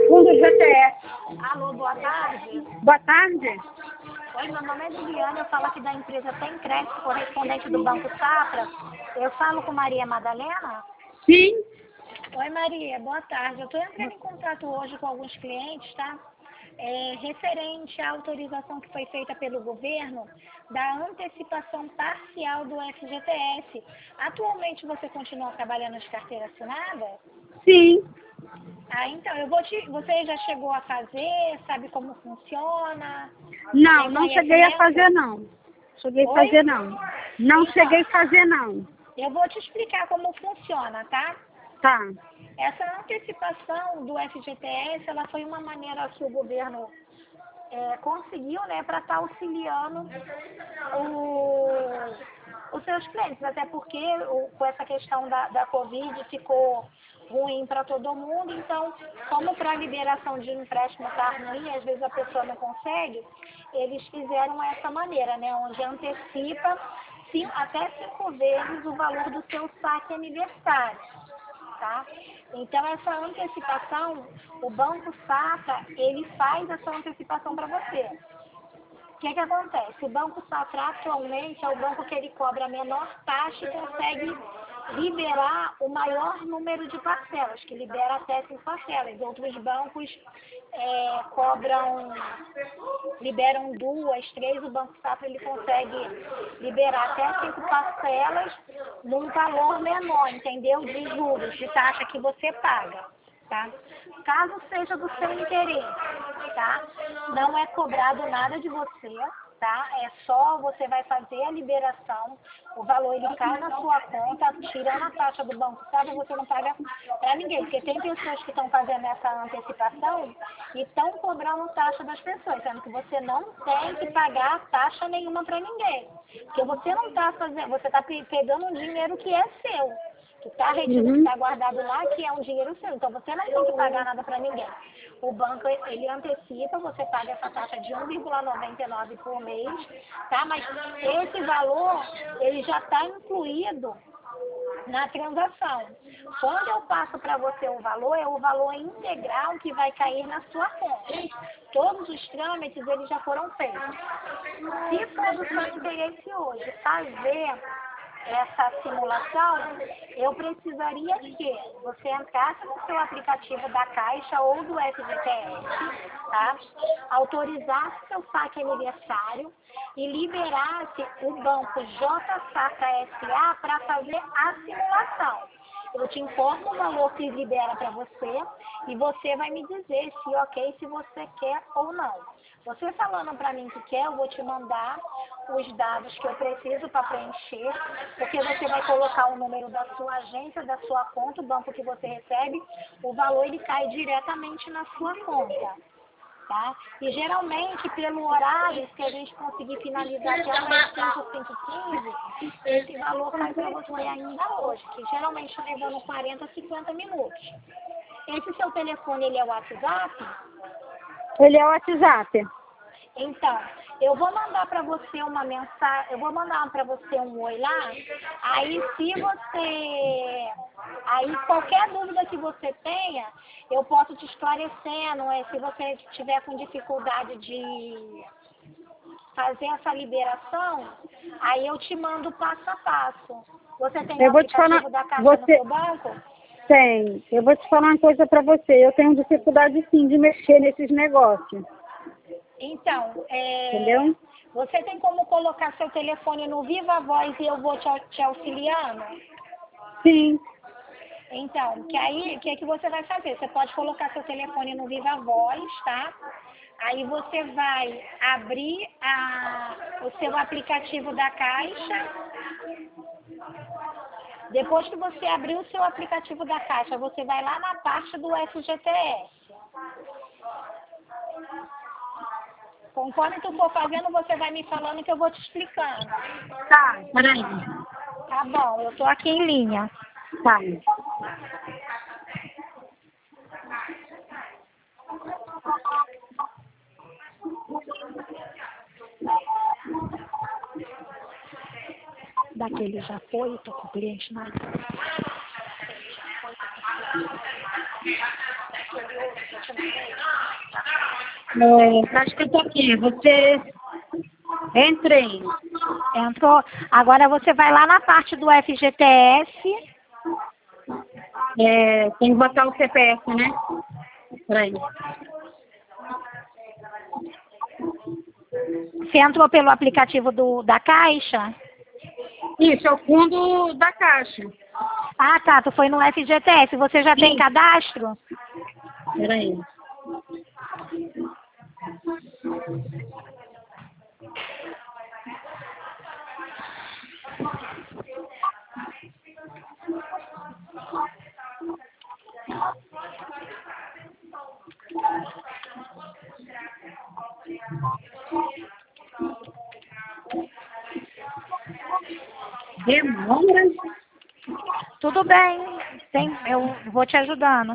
Fundo GTS. Alô, boa tarde. Boa tarde. Oi, meu nome é Juliana, eu falo aqui da empresa Tem Crédito, correspondente do Banco Safra. Eu falo com Maria Madalena? Sim. Oi, Maria, boa tarde. Eu estou entrando em contato hoje com alguns clientes, tá? Referente à autorização que foi feita pelo governo da antecipação parcial do FGTS. Atualmente você continua trabalhando de carteira assinada? Sim. Então, você já chegou a fazer, sabe como funciona? Não, Tem não cheguei a conhecimento? fazer não. Cheguei a Oi? fazer não. Não Então, cheguei a fazer não. eu vou te explicar como funciona, tá? Tá. Essa antecipação do FGTS, ela foi uma maneira que o governo conseguiu, né, para estar auxiliando os seus clientes, até porque com essa questão da Covid ficou ruim para todo mundo, então, como para a liberação de um empréstimo está ruim, às vezes a pessoa não consegue, eles fizeram essa maneira, né, onde antecipa até 5 vezes o valor do seu saque aniversário. Tá? Então, essa antecipação, o Banco Safra, ele faz essa antecipação para você. O que acontece? O Banco Safra atualmente é o banco que ele cobra a menor taxa e consegue liberar o maior número de parcelas, que libera até 5 parcelas. Outros bancos liberam 2, 3, o Banco Safra ele consegue liberar até 5 parcelas num valor menor, entendeu? De juros, de taxa que você paga, tá? Caso seja do seu interesse, tá? Não é cobrado nada de você, tá? É só você vai fazer a liberação, o valor ele cai na sua conta, tirando a taxa do Banco Safra, você não paga para ninguém, porque tem pessoas que estão fazendo essa antecipação e estão cobrando taxa das pessoas, sendo que você não tem que pagar taxa nenhuma para ninguém, porque você não está fazendo, você está pegando um dinheiro que é seu, que está retido, que está guardado lá, que é um dinheiro seu. Então, você não tem que pagar nada para ninguém. O banco, ele antecipa, você paga essa taxa de 1,99 por mês, tá? Mas esse valor, ele já está incluído na transação. Quando eu passo para você o valor, é o valor integral que vai cair na sua conta. Todos os trâmites, eles já foram feitos. Se for do seu interesse hoje fazer essa simulação, eu precisaria que você entrasse no seu aplicativo da Caixa ou do FGTS, tá? Autorizasse seu saque aniversário e liberasse o banco J Safra SA para fazer a simulação. Eu te informo o valor que libera para você e você vai me dizer se ok, se você quer ou não. Você falando para mim que quer, eu vou te mandar os dados que eu preciso para preencher, porque você vai colocar o número da sua agência, da sua conta, o banco que você recebe, o valor ele cai diretamente na sua conta. Tá? E geralmente, pelo horário, se a gente conseguir finalizar até umas 5, 5h15, esse valor cai para você ainda hoje, que geralmente está levando 40, 50 minutos. Esse seu telefone, ele é o WhatsApp? Ele é o WhatsApp. Então, eu vou mandar para você uma mensagem, eu vou mandar para você um oi lá, aí qualquer dúvida que você tenha, eu posso te esclarecendo, se você tiver com dificuldade de fazer essa liberação, aí eu te mando passo a passo. Você tem o aplicativo da Caixa no seu banco? Tem. Eu vou te falar uma coisa para você. Eu tenho dificuldade sim de mexer nesses negócios. Então, entendeu? Você tem como colocar seu telefone no Viva Voz e eu vou te auxiliando? Sim. Então, o que você vai fazer? Você pode colocar seu telefone no Viva Voz, tá? Aí você vai abrir o seu aplicativo da Caixa. Depois que você abrir o seu aplicativo da Caixa, você vai lá na parte do FGTS. Conforme tu for fazendo, você vai me falando que eu vou te explicando. Tá, peraí. Tá bom, eu tô aqui em linha. Tá. Daquele já foi, tô com o cliente na... Tá escrito aqui, você entrei. Entrou. Agora você vai lá na parte do FGTS. Tem que botar o CPF, né? Peraí. Você entrou pelo aplicativo da Caixa? Isso, é o fundo da Caixa. Ah, tá. Tu foi no FGTS. Você já tem cadastro? Peraí. Demora? Tudo bem. Eu vou te ajudando.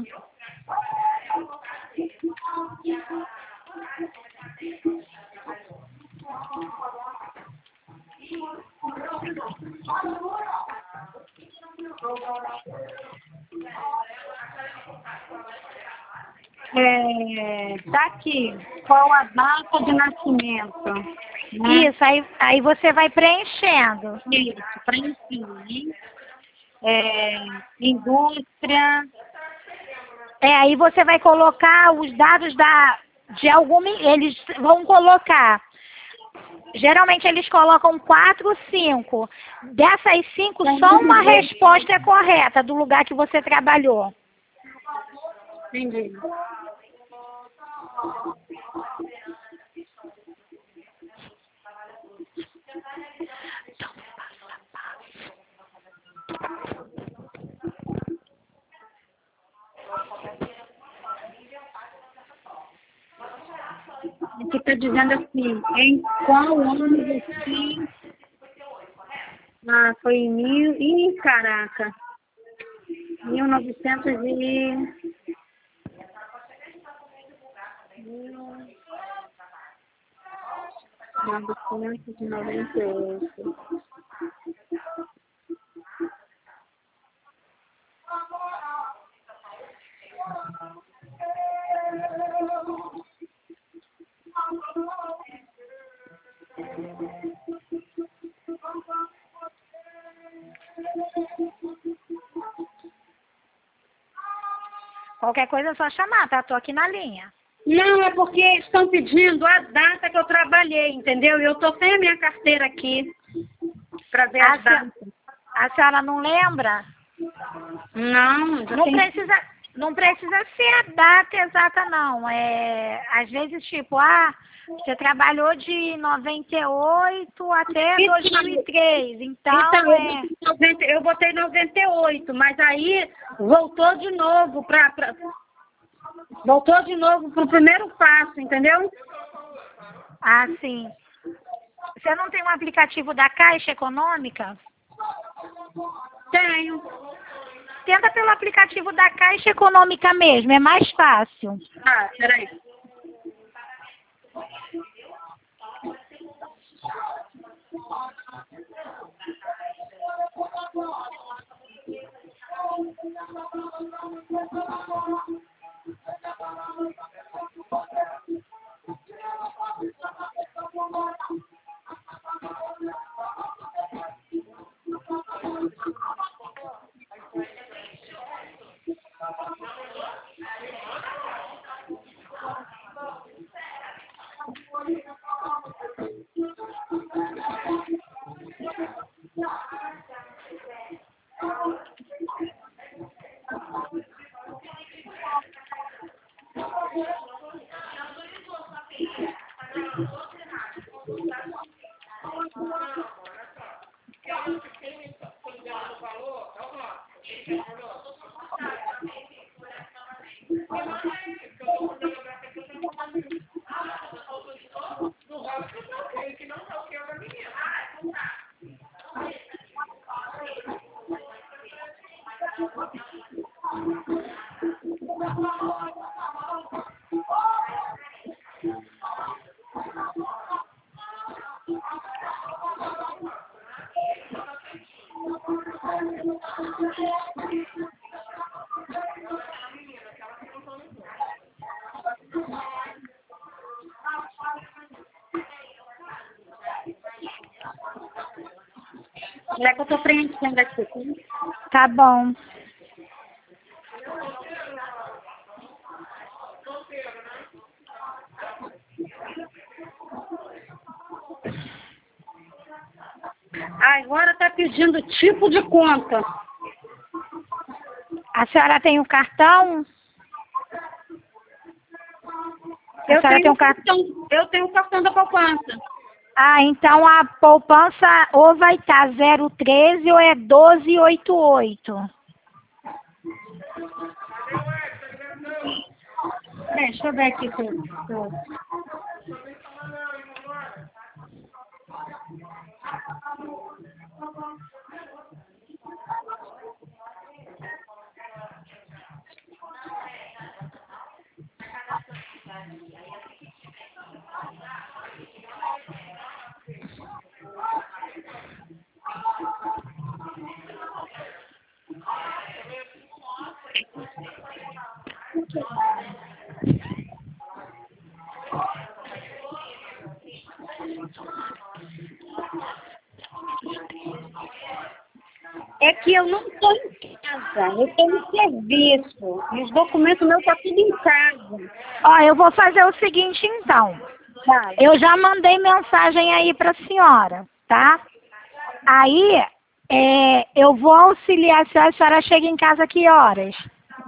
Tá aqui. Qual a data de nascimento? Né? Isso, aí você vai preenchendo. Isso, preenchi. Indústria. Aí você vai colocar os dados de alguma. Eles vão colocar. Geralmente eles colocam 4 ou 5. Dessas 5, só uma resposta é correta do lugar que você trabalhou. Entendi. Aqui está dizendo assim, em qual ano você... Ah, foi em mil... Ih, caraca. 1900 e... 1998. Qualquer coisa é só chamar, tá? Tô aqui na linha. Não, é porque estão pedindo a data que eu trabalhei, entendeu? E eu tô sem a minha carteira aqui para ver as datas. A senhora não lembra? Não, já tem... Não precisa ser a data exata, não. Às vezes, tipo, você trabalhou de 98 até 2003. Então eu botei 98, mas aí voltou de novo voltou de novo pro primeiro passo, entendeu? Ah, sim. Você não tem um aplicativo da Caixa Econômica? Tenho. Tenta pelo aplicativo da Caixa Econômica mesmo, é mais fácil. Ah, peraí. É que eu tô preenchendo aqui. Tá bom. Agora tá pedindo tipo de conta. A senhora tem o cartão? A senhora tem um cartão? Eu tenho o cartão da poupança. Ah, então a poupança ou vai estar 013 ou é 1288. Deixa eu ver aqui. É que eu não estou em casa, eu estou no serviço. E os documentos meus estão tudo em casa. Ó, eu vou fazer o seguinte então. Tá. Eu já mandei mensagem aí para a senhora, tá? Aí eu vou auxiliar a senhora chega em casa que horas?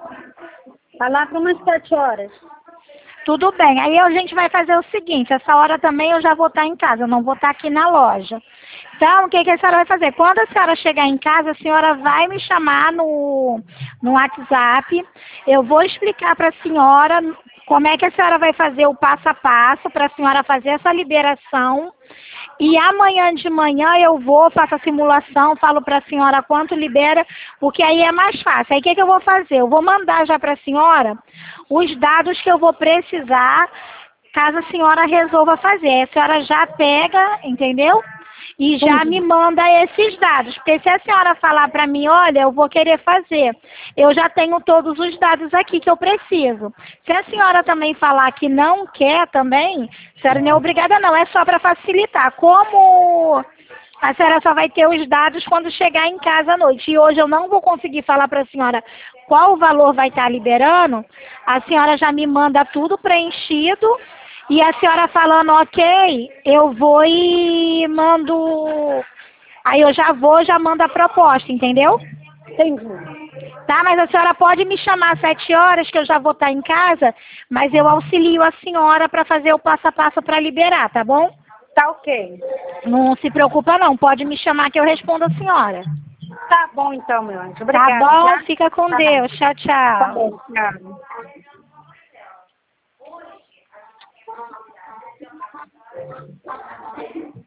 Tá lá para umas 7 horas. Tudo bem. Aí a gente vai fazer o seguinte, essa hora também eu já vou estar em casa, eu não vou estar aqui na loja. Então, o que a senhora vai fazer? Quando a senhora chegar em casa, a senhora vai me chamar no WhatsApp. Eu vou explicar para a senhora como é que a senhora vai fazer o passo a passo para a senhora fazer essa liberação. E amanhã de manhã eu vou, faço a simulação, falo para a senhora quanto libera, porque aí é mais fácil. Aí o que eu vou fazer? Eu vou mandar já para a senhora os dados que eu vou precisar, caso a senhora resolva fazer. Aí a senhora já pega, entendeu? E já me manda esses dados. Porque se a senhora falar para mim, olha, eu vou querer fazer, eu já tenho todos os dados aqui que eu preciso. Se a senhora também falar que não quer também, a senhora não é obrigada não, é só para facilitar. Como a senhora só vai ter os dados quando chegar em casa à noite. E hoje eu não vou conseguir falar para a senhora qual o valor vai estar liberando, a senhora já me manda tudo preenchido. E a senhora falando, ok, eu vou e mando. Aí eu já mando a proposta, entendeu? Entendi. Tá, mas a senhora pode me chamar às 7 horas, que eu já vou estar em casa, mas eu auxilio a senhora para fazer o passo a passo para liberar, tá bom? Tá ok. Não se preocupa não, pode me chamar que eu respondo a senhora. Tá bom então, meu anjo. Obrigada. Tá bom? Tá? Fica com Tá. Deus. Tchau, tchau. Tá bom, tchau.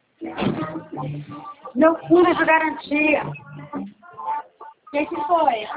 Meu fundo de garantia. O que foi?